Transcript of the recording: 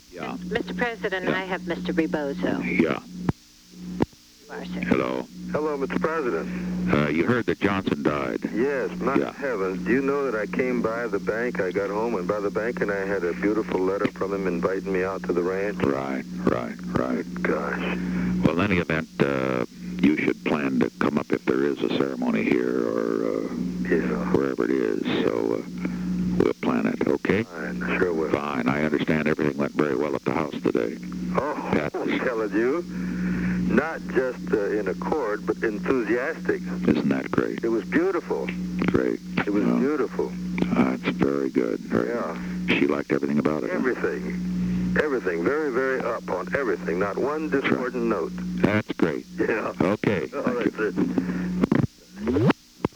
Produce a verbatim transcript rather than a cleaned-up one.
Yeah. Mister President, Yeah. I have Mister Rebozo. Yeah. Hello. Hello, Mister President. Uh, you heard that Johnson died. Yes, my Yeah. heavens. Do you know that I came by the bank? I got home and by the bank, and I had a beautiful letter from him inviting me out to the ranch. Right, right, right. Gosh. Well, in any event, uh, you should plan to come up if there is a ceremony here or uh, Yeah. wherever it is. So uh, we'll plan it, okay? Fine, sure will. Fine. I understand everything went very well at the house today. Oh, Pat. I'm telling you, not just uh, in accord, but enthusiastic. Isn't that great? It was beautiful. Great. It was Well, beautiful. That's very good. Very Yeah. She liked everything about it. huh? Everything. Everything. Very, very up on everything. Not one discordant note. That's great. Yeah. Okay.